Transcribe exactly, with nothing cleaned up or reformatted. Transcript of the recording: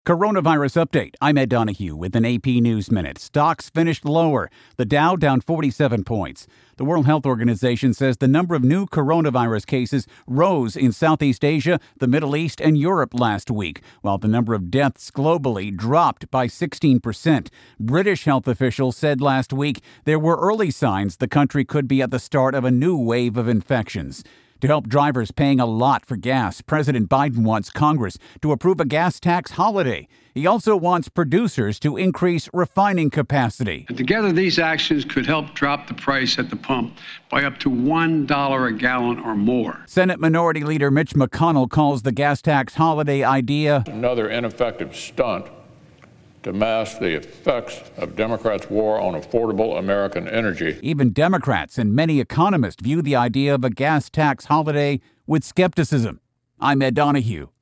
Coronavirus update. I'm Ed Donahue with an A P News Minute. Stocks finished lower. The Dow down forty-seven points. The World Health Organization says the number of new coronavirus cases rose in Southeast Asia, the Middle East, and Europe last week, while the number of deaths globally dropped by sixteen percent. British health officials said last week there were early signs the country could be at the start of a new wave of infections. To help drivers paying a lot for gas, President Biden wants Congress to approve a gas tax holiday. He also wants producers to increase refining capacity. And together, these actions could help drop the price at the pump by up to one dollar a gallon or more. Senate Minority Leader Mitch McConnell calls the gas tax holiday idea another ineffective stunt to mask the effects of Democrats' war on affordable American energy. Even Democrats and many economists view the idea of a gas tax holiday with skepticism. I'm Ed Donahue.